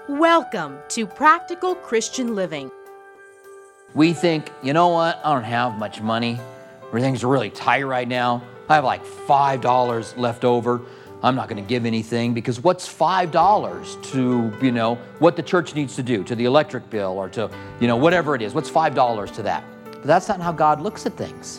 Welcome to Practical Christian Living. We think, you know what, I don't have much money. Everything's really tight right now. I have like $5 left over. I'm not going to give anything because what's $5 to, what the church needs to do, to the electric bill or to, whatever it is. What's $5 to that? But that's not how God looks at things.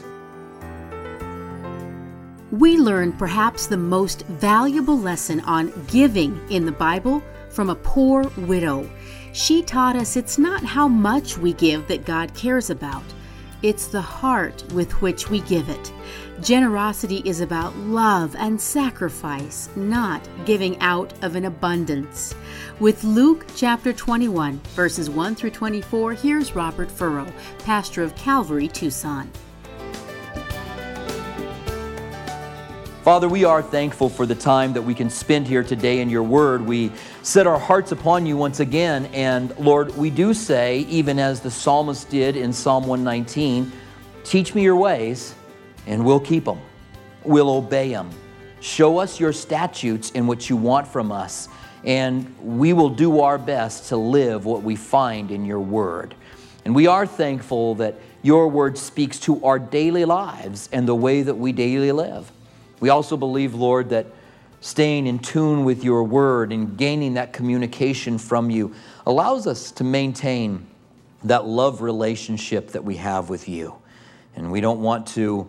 We learn perhaps the most valuable lesson on giving in the Bible from a poor widow. She taught us it's not how much we give that God cares about. It's the heart with which we give it. Generosity is about love and sacrifice, not giving out of an abundance. With Luke chapter 21, verses 1 through 24, here's Robert Furrow, pastor of Calvary, Tucson. Father, we are thankful for the time that we can spend here today in your word. We set our hearts upon you once again, and Lord, we do say, even as the psalmist did in Psalm 119, teach me your ways, and we'll keep them. We'll obey them. Show us your statutes and what you want from us, and we will do our best to live what we find in your word. And we are thankful that your word speaks to our daily lives and the way that we daily live. We also believe, Lord, that staying in tune with your word and gaining that communication from you allows us to maintain that love relationship that we have with you. And we don't want to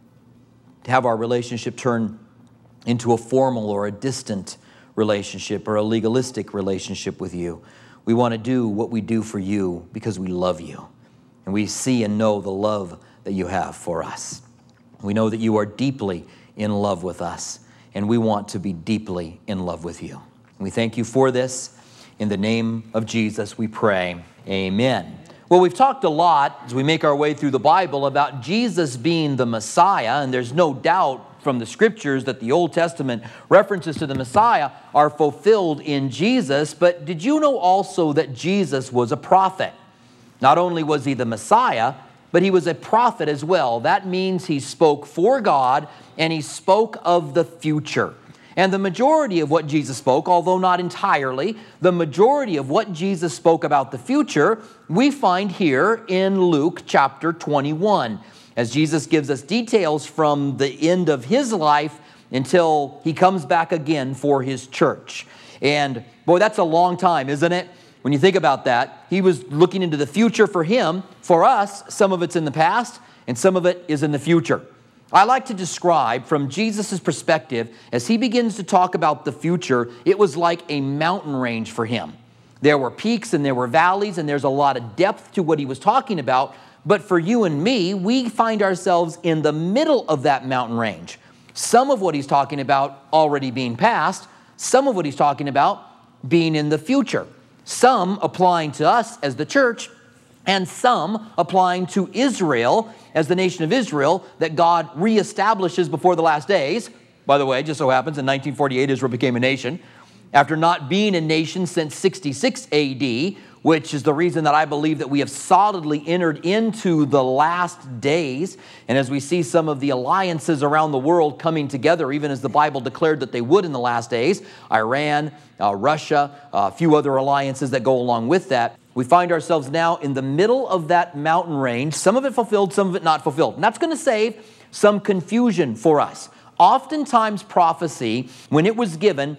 have our relationship turn into a formal or a distant relationship or a legalistic relationship with you. We want to do what we do for you because we love you. And we see and know the love that you have for us. We know that you are deeply in love with us, and we want to be deeply in love with you. We thank you for this. In the name of Jesus, we pray. Amen. Well, we've talked a lot as we make our way through the Bible about Jesus being the Messiah, and there's no doubt from the scriptures that the Old Testament references to the Messiah are fulfilled in Jesus. But did you know also that Jesus was a prophet? Not only was he the Messiah, but he was a prophet as well. That means he spoke for God and he spoke of the future. And the majority of what Jesus spoke, although not entirely, the majority of what Jesus spoke about the future, we find here in Luke chapter 21, as Jesus gives us details from the end of his life until he comes back again for his church. And boy, that's a long time, isn't it? When you think about that, he was looking into the future for him. For us, some of it's in the past and some of it is in the future. I like to describe from Jesus' perspective, as he begins to talk about the future, it was like a mountain range for him. There were peaks and there were valleys and there's a lot of depth to what he was talking about. But for you and me, we find ourselves in the middle of that mountain range. Some of what he's talking about already being past, some of what he's talking about being in the future. Some applying to us as the church, and some applying to Israel as the nation of Israel that God reestablishes before the last days. By the way, just so happens in 1948, Israel became a nation. After not being a nation since 66 AD, which is the reason that I believe that we have solidly entered into the last days. And as we see some of the alliances around the world coming together, even as the Bible declared that they would in the last days, Iran, Russia, a few other alliances that go along with that, we find ourselves now in the middle of that mountain range, some of it fulfilled, some of it not fulfilled. And that's going to save some confusion for us. Oftentimes prophecy, when it was given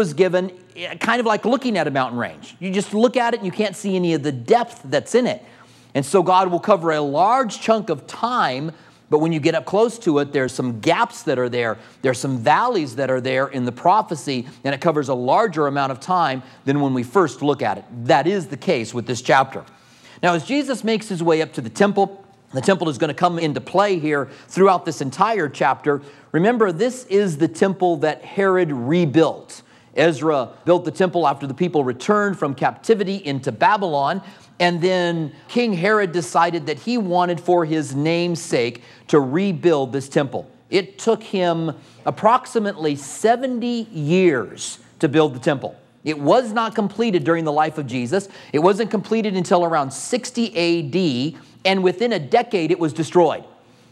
kind of like looking at a mountain range. You just look at it and you can't see any of the depth that's in it. And so God will cover a large chunk of time, but when you get up close to it, there's some gaps that are there. There's some valleys that are there in the prophecy, and it covers a larger amount of time than when we first look at it. That is the case with this chapter. Now, as Jesus makes his way up to the temple is going to come into play here throughout this entire chapter. Remember, this is the temple that Herod rebuilt. Ezra built the temple after the people returned from captivity into Babylon. And then King Herod decided that he wanted for his name's sake to rebuild this temple. It took him approximately 70 years to build the temple. It was not completed during the life of Jesus. It wasn't completed until around 60 AD, and within a decade it was destroyed.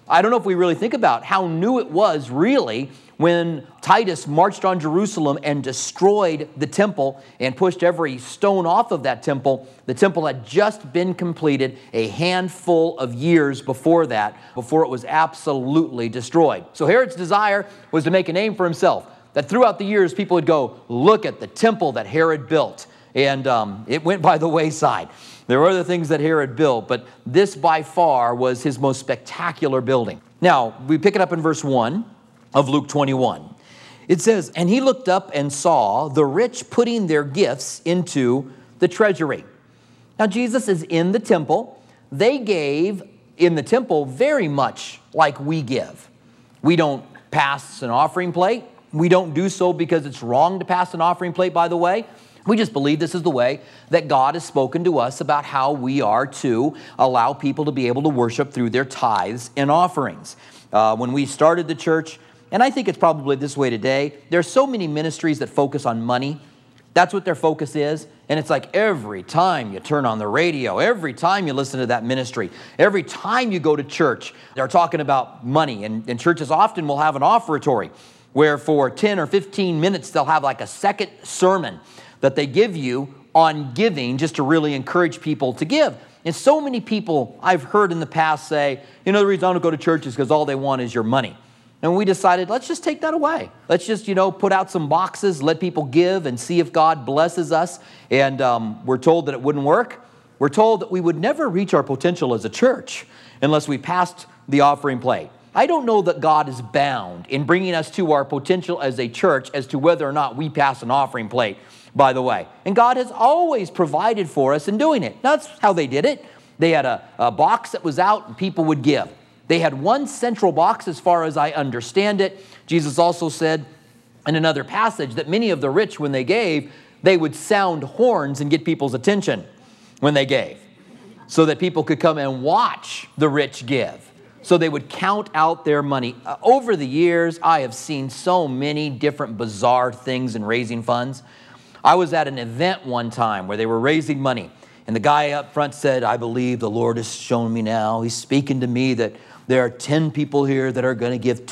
I don't know if we really think about how new it was really when Titus marched on Jerusalem and destroyed the temple and pushed every stone off of that temple. The temple had just been completed a handful of years before that, before it was absolutely destroyed. So Herod's desire was to make a name for himself, that throughout the years people would go, look at the temple that Herod built. And it went by the wayside. There were other things that Herod built, but this by far was his most spectacular building. Now, we pick it up in verse 1 of Luke 21. It says, and he looked up and saw the rich putting their gifts into the treasury. Now, Jesus is in the temple. They gave in the temple very much like we give. We don't pass an offering plate. We don't do so because it's wrong to pass an offering plate, by the way. We just believe this is the way that God has spoken to us about how we are to allow people to be able to worship through their tithes and offerings. When we started the church, and I think it's probably this way today, there are so many ministries that focus on money. That's what their focus is. And it's like every time you turn on the radio, every time you listen to that ministry, every time you go to church, they're talking about money. And churches often will have an offertory where for 10 or 15 minutes, they'll have like a second sermon that they give you on giving just to really encourage people to give. And so many people I've heard in the past say, you know, the reason I don't go to church is because all they want is your money. And we decided, let's just take that away. Let's just, put out some boxes, let people give and see if God blesses us. And we're told that it wouldn't work. We're told that we would never reach our potential as a church unless we passed the offering plate. I don't know that God is bound in bringing us to our potential as a church as to whether or not we pass an offering plate, by the way. And God has always provided for us in doing it. That's how they did it. They had a box that was out and people would give. They had one central box as far as I understand it. Jesus also said in another passage that many of the rich, when they gave, they would sound horns and get people's attention when they gave so that people could come and watch the rich give. So they would count out their money. Over the years, I have seen so many different bizarre things in raising funds. I was at an event one time where they were raising money, and the guy up front said, I believe the Lord has shown me now. He's speaking to me that there are 10 people here that are going to give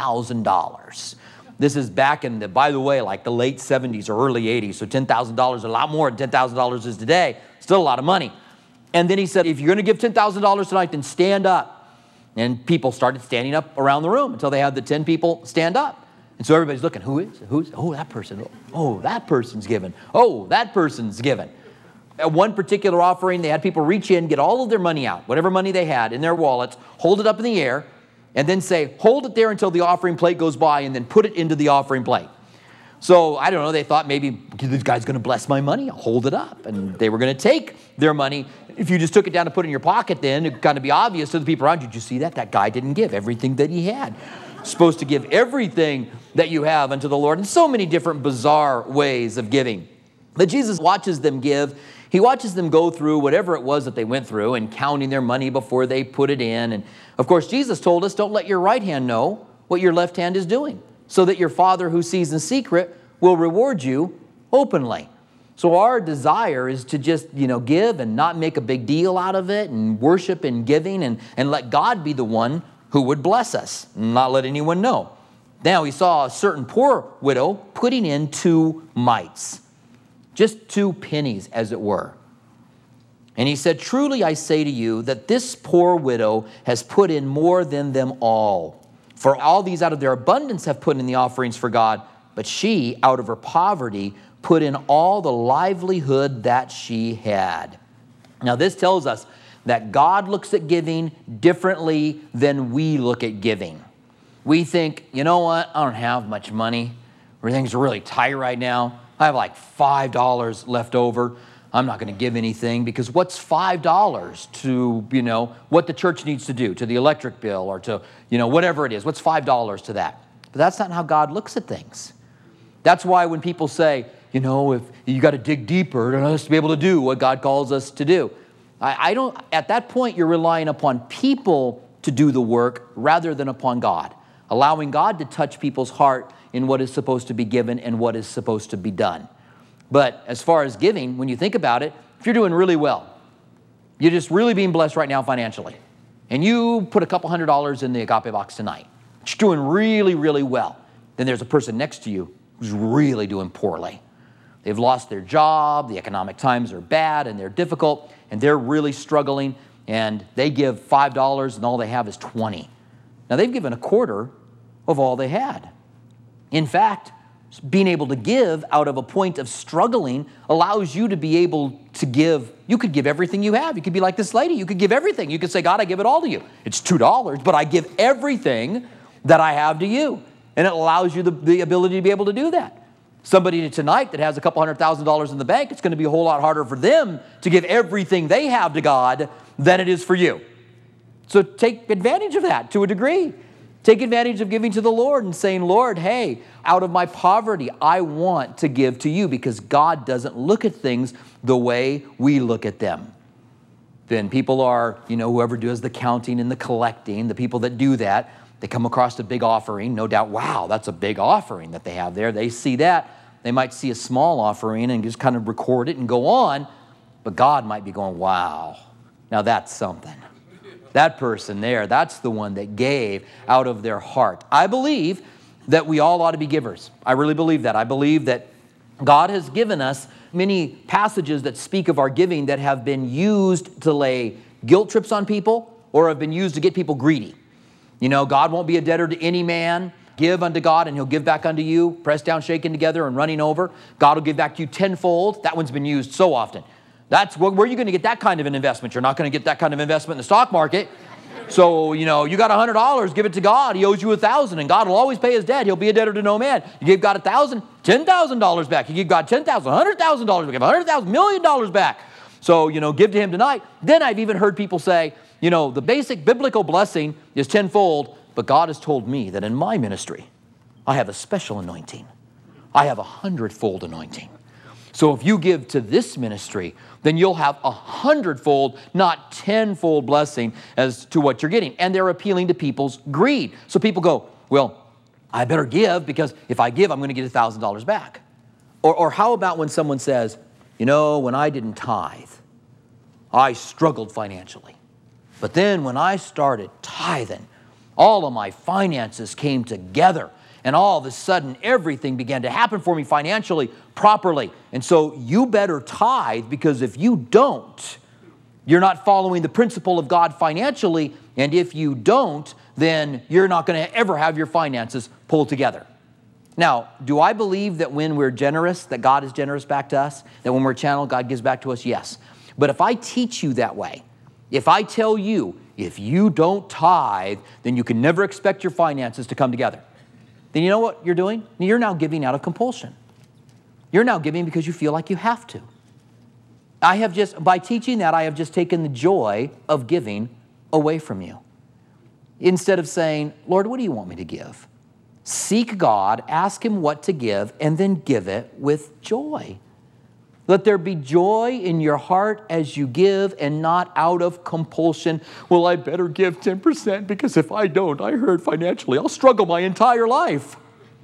$10,000. This is back in by the way, like the late 70s or early 80s. So $10,000 is a lot more than $10,000 is today. Still a lot of money. And then he said, if you're going to give $10,000 tonight, then stand up. And people started standing up around the room until they had the 10 people stand up. And so everybody's looking, who is it? Oh, that person. Oh, that person's given. Oh, that person's given. At one particular offering, they had people reach in, get all of their money out, whatever money they had in their wallets, hold it up in the air, and then say, hold it there until the offering plate goes by, and then put it into the offering plate. So, I don't know, they thought maybe this guy's going to bless my money, I'll hold it up. And they were going to take their money. If you just took it down to put it in your pocket then, it would kind of be obvious to the people around you. Did you see that? That guy didn't give everything that he had. Supposed to give everything that you have unto the Lord. And so many different bizarre ways of giving. But Jesus watches them give. He watches them go through whatever it was that they went through and counting their money before they put it in. And of course, Jesus told us, don't let your right hand know what your left hand is doing, so that your Father who sees in secret will reward you openly. So our desire is to just, give and not make a big deal out of it and worship in giving and let God be the one who would bless us and not let anyone know. Now he saw a certain poor widow putting in 2 mites, just 2 pennies as it were. And he said, truly I say to you that this poor widow has put in more than them all. For all these out of their abundance have put in the offerings for God, but she out of her poverty put in all the livelihood that she had. Now this tells us that God looks at giving differently than we look at giving. We think, you know what, I don't have much money. Everything's really tight right now. I have like $5 left over. I'm not going to give anything because what's $5 to, what the church needs to do, to the electric bill or to, whatever it is. What's $5 to that? But that's not how God looks at things. That's why when people say, if you got to dig deeper in order to be able to do what God calls us to do. I don't, at that point, you're relying upon people to do the work rather than upon God, allowing God to touch people's heart in what is supposed to be given and what is supposed to be done. But as far as giving, when you think about it, if you're doing really well, you're just really being blessed right now financially, and you put a couple $100 in the agape box tonight. It's doing really, really well. Then there's a person next to you who's really doing poorly. They've lost their job, the economic times are bad and they're difficult, and they're really struggling, and they give $5 and all they have is $20. Now they've given a quarter of all they had. In fact, being able to give out of a point of struggling allows you to be able to give. You could give everything you have. You could be like this lady. You could give everything. You could say, God, I give it all to you. It's $2, but I give everything that I have to you. And it allows you the ability to be able to do that. Somebody tonight that has a couple $100,000 in the bank, it's going to be a whole lot harder for them to give everything they have to God than it is for you. So take advantage of that to a degree. Take advantage of giving to the Lord and saying, Lord, hey, out of my poverty, I want to give to you, because God doesn't look at things the way we look at them. Then people are, whoever does the counting and the collecting, the people that do that, they come across a big offering, no doubt, wow, that's a big offering that they have there. They see that. They might see a small offering and just kind of record it and go on, but God might be going, wow, now that's something. That person there, that's the one that gave out of their heart. I believe that we all ought to be givers. I really believe that. I believe that God has given us many passages that speak of our giving that have been used to lay guilt trips on people or have been used to get people greedy. God won't be a debtor to any man. Give unto God and he'll give back unto you, pressed down, shaken together, and running over. God will give back to you tenfold. That one's been used so often. That's where are you going to get that kind of an investment? You're not going to get that kind of investment in the stock market. So, you got $100, give it to God. He owes you $1,000, and God will always pay his debt. He'll be a debtor to no man. You give God $1,000, $10,000 back. You give God $10,000, $100,000, give $100,000, $1 million back. So, give to him tonight. Then I've even heard people say, the basic biblical blessing is tenfold, but God has told me that in my ministry, I have a special anointing. I have 100-fold anointing. So if you give to this ministry, then you'll have 100-fold, not 10-fold blessing as to what you're getting. And they're appealing to people's greed. So people go, well, I better give, because if I give, I'm going to get $1,000 back. Or how about when someone says, when I didn't tithe, I struggled financially. But then when I started tithing, all of my finances came together. And all of a sudden, everything began to happen for me financially properly. And so you better tithe, because if you don't, you're not following the principle of God financially. And if you don't, then you're not going to ever have your finances pulled together. Now, do I believe that when we're generous, that God is generous back to us? That when we're channeled, God gives back to us? Yes. But if I teach you that way, if I tell you, if you don't tithe, then you can never expect your finances to come together, then you know what you're doing? You're now giving out of compulsion. You're now giving because you feel like you have to. By teaching that, I have just taken the joy of giving away from you. Instead of saying, Lord, what do you want me to give? Seek God, ask him what to give, and then give it with joy. Let there be joy in your heart as you give, and not out of compulsion. Well, I better give 10%, because if I don't, I heard financially, I'll struggle my entire life.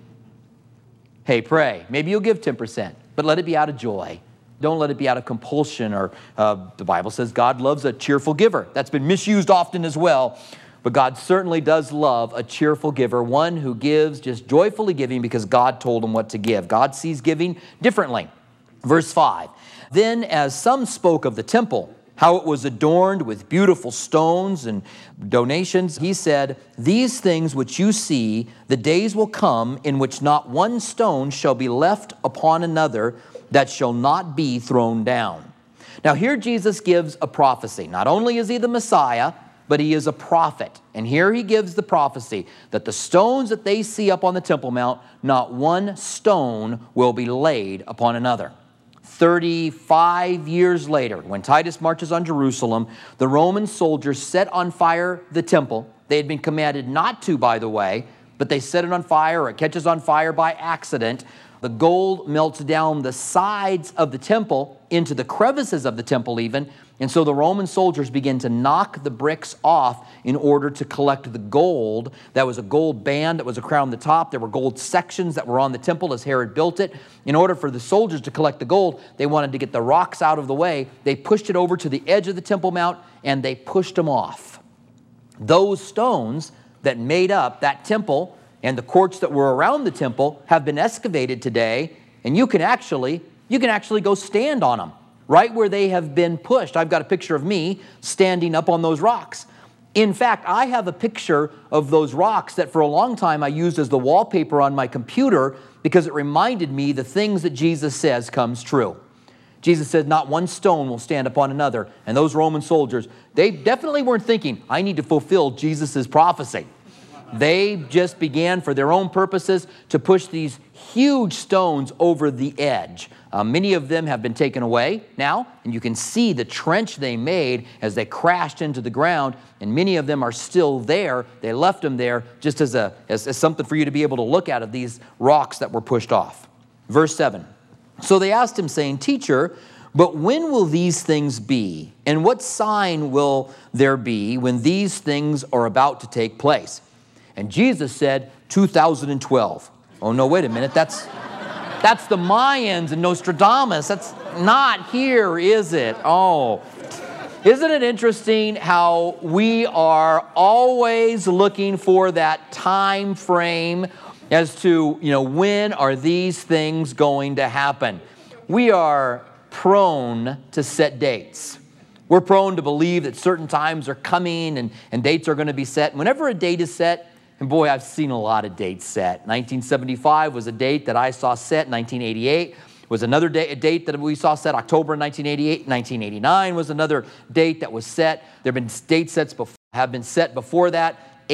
Hey, pray. Maybe you'll give 10%, but let it be out of joy. Don't let it be out of compulsion. Or the Bible says God loves a cheerful giver. That's been misused often as well. But God certainly does love a cheerful giver, one who gives just joyfully giving because God told him what to give. God sees giving differently. Verse 5, then as some spoke of the temple, how it was adorned with beautiful stones and donations, he said, these things which you see, the days will come in which not one stone shall be left upon another that shall not be thrown down. Now here Jesus gives a prophecy. Not only is he the Messiah, but he is a prophet. And here he gives the prophecy that the stones that they see up on the Temple Mount, not one stone will be laid upon another. 35 years later, when Titus marches on Jerusalem, the Roman soldiers set on fire the temple. They had been commanded not to, by the way, but they set it on fire, or it catches on fire by accident. The gold melts down the sides of the temple into the crevices of the temple even. And so the Roman soldiers begin to knock the bricks off in order to collect the gold. That was a gold band that was around the top. There were gold sections that were on the temple as Herod built it. In order for the soldiers to collect the gold, they wanted to get the rocks out of the way. They pushed it over to the edge of the Temple Mount and they pushed them off. Those stones that made up that temple and the courts that were around the temple have been excavated today, and you can actually go stand on them right where they have been pushed. I've got a picture of me standing up on those rocks. In fact, I have a picture of those rocks that for a long time I used as the wallpaper on my computer because it reminded me the things that Jesus says comes true. Jesus said, not one stone will stand upon another. And those Roman soldiers, they definitely weren't thinking, I need to fulfill Jesus' prophecy. They just began for their own purposes to push these huge stones over the edge. Many of them have been taken away now, and you can see the trench they made as they crashed into the ground, and many of them are still there. They left them there just as something for you to be able to look at of these rocks that were pushed off. Verse 7. So they asked him, saying, Teacher, but when will these things be? And what sign will there be when these things are about to take place? And Jesus said, 2012. Oh, no, wait a minute. That's the Mayans and Nostradamus. That's not here, is it? Oh, isn't it interesting how we are always looking for that time frame as to, when are these things going to happen? We are prone to set dates. We're prone to believe that certain times are coming and dates are going to be set. Whenever a date is set, and boy, I've seen a lot of dates set. 1975 was a date that I saw set. 1988 was another a date that we saw set. October 1988. 1989 was another date that was set. There have been date sets have been set before that.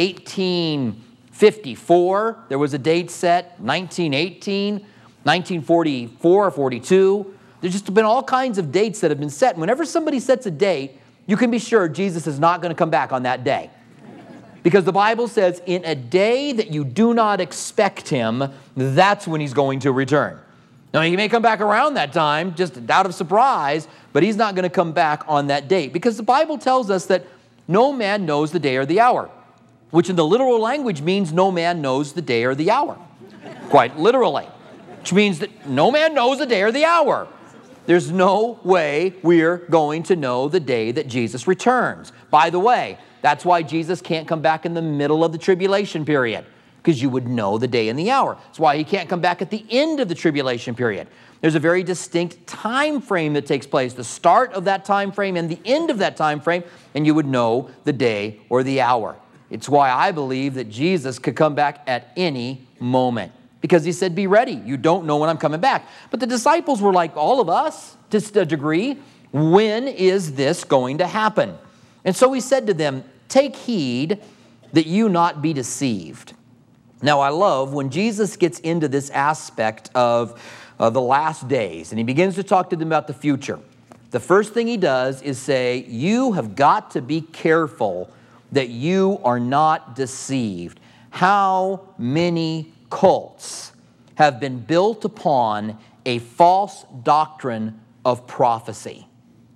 1854, there was a date set. 1918, 1944 or 42. There's just been all kinds of dates that have been set. And whenever somebody sets a date, you can be sure Jesus is not going to come back on that day. Because the Bible says, in a day that you do not expect him, that's when he's going to return. Now, he may come back around that time, just out of surprise, but he's not going to come back on that date. Because the Bible tells us that no man knows the day or the hour, which in the literal language means no man knows the day or the hour. Quite literally, which means that no man knows the day or the hour. There's no way we're going to know the day that Jesus returns. By the way, that's why Jesus can't come back in the middle of the tribulation period, because you would know the day and the hour. That's why he can't come back at the end of the tribulation period. There's a very distinct time frame that takes place, the start of that time frame and the end of that time frame, and you would know the day or the hour. It's why I believe that Jesus could come back at any moment, because he said, be ready. You don't know when I'm coming back. But the disciples were like all of us, to a degree, when is this going to happen? And so he said to them, take heed that you not be deceived. Now, I love when Jesus gets into this aspect of the last days, and he begins to talk to them about the future. The first thing he does is say, you have got to be careful that you are not deceived. How many cults have been built upon a false doctrine of prophecy?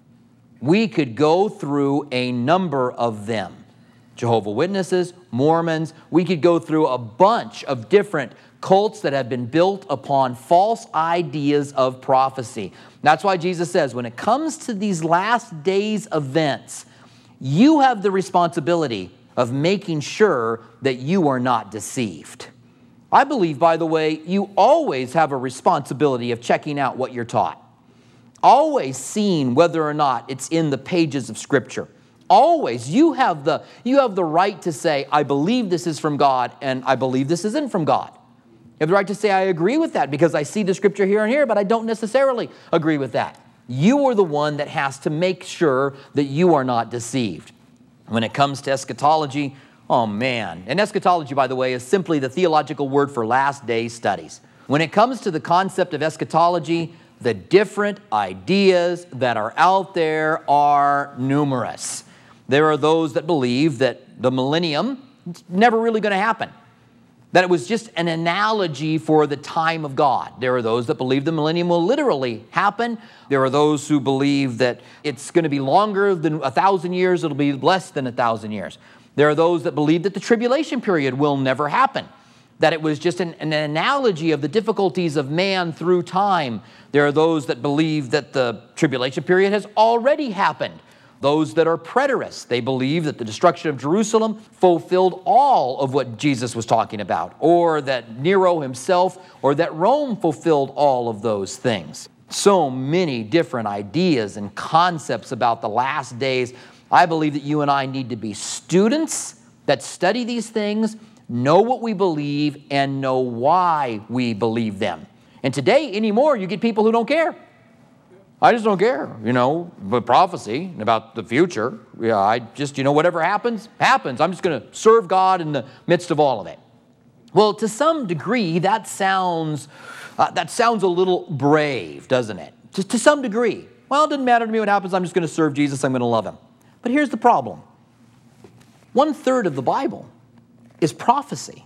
We could go through a number of them. Jehovah's Witnesses, Mormons, we could go through a bunch of different cults that have been built upon false ideas of prophecy. That's why Jesus says, when it comes to these last days events, you have the responsibility of making sure that you are not deceived. I believe, by the way, you always have a responsibility of checking out what you're taught. Always seeing whether or not it's in the pages of Scripture. Always, you have the right to say, I believe this is from God, and I believe this isn't from God. You have the right to say, I agree with that because I see the Scripture here and here, but I don't necessarily agree with that. You are the one that has to make sure that you are not deceived. When it comes to eschatology, oh man. And eschatology, by the way, is simply the theological word for last day studies. When it comes to the concept of eschatology, the different ideas that are out there are numerous. There are those that believe that the millennium is never really going to happen, that it was just an analogy for the time of God. There are those that believe the millennium will literally happen. There are those who believe that it's going to be longer than 1,000 years, it'll be less than 1,000 years. There are those that believe that the tribulation period will never happen, that it was just an analogy of the difficulties of man through time. There are those that believe that the tribulation period has already happened. those that are preterists. They believe that the destruction of Jerusalem fulfilled all of what Jesus was talking about, or that Nero himself, or that Rome fulfilled all of those things. So many different ideas and concepts about the last days. I believe that you and I need to be students that study these things, know what we believe, and know why we believe them. And today, anymore, you get people who don't care. I just don't care, but prophecy about the future. Yeah, I just, whatever happens, happens. I'm just going to serve God in the midst of all of it. Well, to some degree, that sounds a little brave, doesn't it? Just to some degree. Well, it doesn't matter to me what happens. I'm just going to serve Jesus. I'm going to love him. But here's the problem. 1/3 of the Bible is prophecy.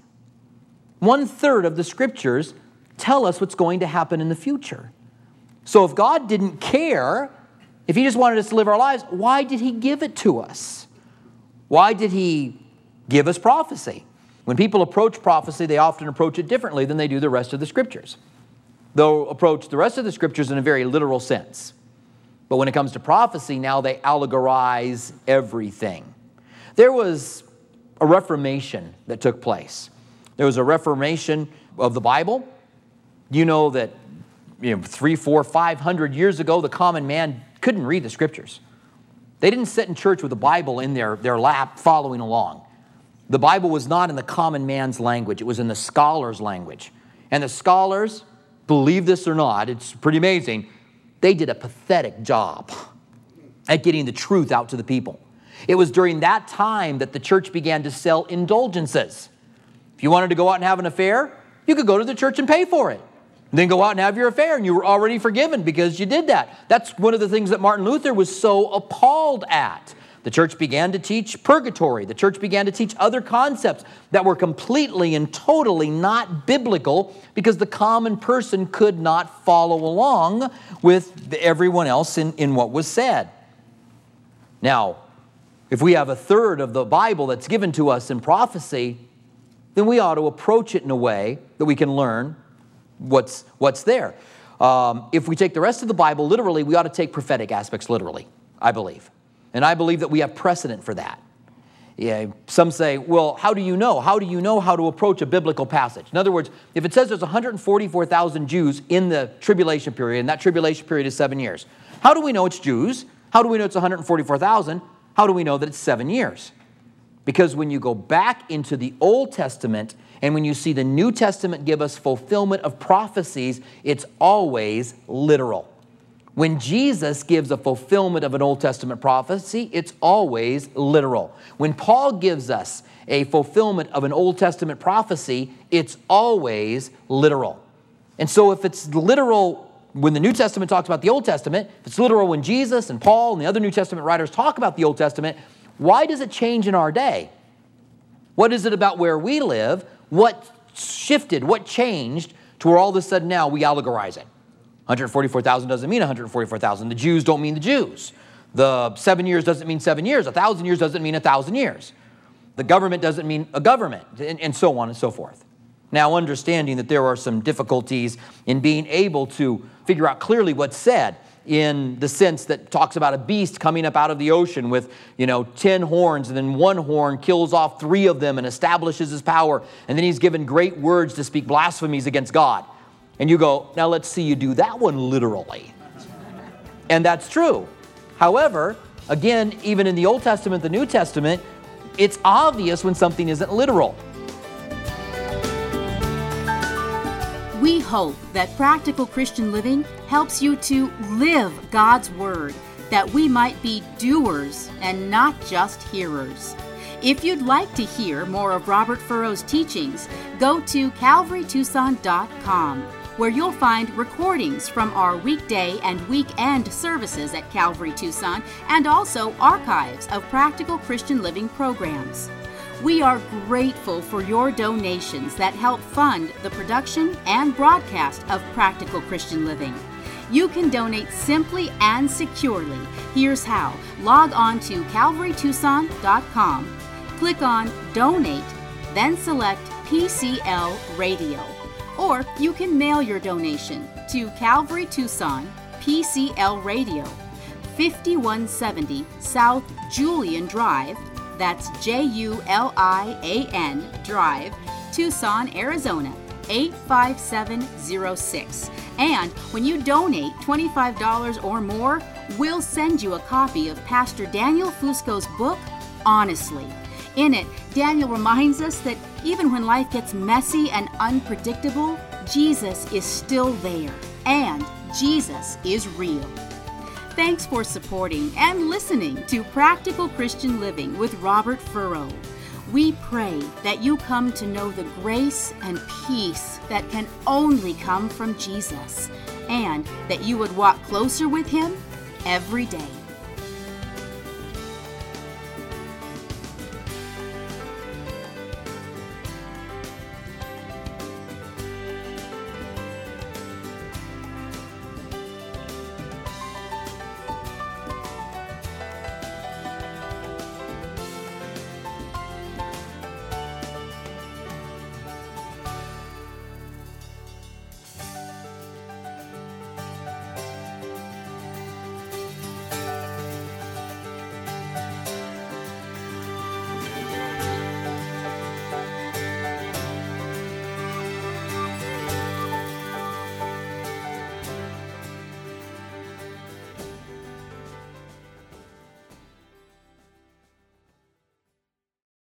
1/3 of the scriptures tell us what's going to happen in the future. So if God didn't care, if he just wanted us to live our lives, why did he give it to us? Why did he give us prophecy? When people approach prophecy, they often approach it differently than they do the rest of the scriptures. They'll approach the rest of the scriptures in a very literal sense. But when it comes to prophecy, now they allegorize everything. There was a reformation that took place. There was a reformation of the Bible. You know that 300, 400, 500 years ago, the common man couldn't read the scriptures. They didn't sit in church with the Bible in their lap following along. The Bible was not in the common man's language. It was in the scholar's language. And the scholars, believe this or not, it's pretty amazing, they did a pathetic job at getting the truth out to the people. It was during that time that the church began to sell indulgences. If you wanted to go out and have an affair, you could go to the church and pay for it. Then go out and have your affair, and you were already forgiven because you did that. That's one of the things that Martin Luther was so appalled at. The church began to teach purgatory. The church began to teach other concepts that were completely and totally not biblical because the common person could not follow along with everyone else in what was said. Now, if we have 1/3 of the Bible that's given to us in prophecy, then we ought to approach it in a way that we can learn what's there. If we take the rest of the Bible literally, we ought to take prophetic aspects literally, I believe. And I believe that we have precedent for that. Yeah, some say, well, how do you know? How do you know how to approach a biblical passage? In other words, if it says there's 144,000 Jews in the tribulation period, and that tribulation period is 7 years, how do we know it's Jews? How do we know it's 144,000? How do we know that it's 7 years? Because when you go back into the Old Testament and when you see the New Testament give us fulfillment of prophecies, it's always literal. When Jesus gives a fulfillment of an Old Testament prophecy, it's always literal. When Paul gives us a fulfillment of an Old Testament prophecy, it's always literal. And so if it's literal when the New Testament talks about the Old Testament, if it's literal when Jesus and Paul and the other New Testament writers talk about the Old Testament, why does it change in our day? What is it about where we live? What shifted? What changed to where all of a sudden now we allegorize it? 144,000 doesn't mean 144,000. The Jews don't mean the Jews. The 7 years doesn't mean 7 years. 1,000 years doesn't mean 1,000 years. The government doesn't mean a government, and so on and so forth. Now, understanding that there are some difficulties in being able to figure out clearly what's said in the sense that talks about a beast coming up out of the ocean with, 10 horns, and then one horn kills off 3 of them and establishes his power, and then he's given great words to speak blasphemies against God. And you go, now let's see you do that one literally. And that's true. However, again, even in the Old Testament, the New Testament, it's obvious when something isn't literal. We hope that Practical Christian Living helps you to live God's Word, that we might be doers and not just hearers. If you'd like to hear more of Robert Furrow's teachings, go to calvarytucson.com, where you'll find recordings from our weekday and weekend services at Calvary Tucson and also archives of Practical Christian Living programs. We are grateful for your donations that help fund the production and broadcast of Practical Christian Living. You can donate simply and securely. Here's how. Log on to calvarytucson.com, click on Donate, then select PCL Radio. Or you can mail your donation to Calvary Tucson, PCL Radio, 5170 South Julian Drive, that's Julian Drive, Tucson, Arizona, 85706. And when you donate $25 or more, we'll send you a copy of Pastor Daniel Fusco's book, Honestly. In it, Daniel reminds us that even when life gets messy and unpredictable, Jesus is still there, and Jesus is real. Thanks for supporting and listening to Practical Christian Living with Robert Furrow. We pray that you come to know the grace and peace that can only come from Jesus, and that you would walk closer with Him every day.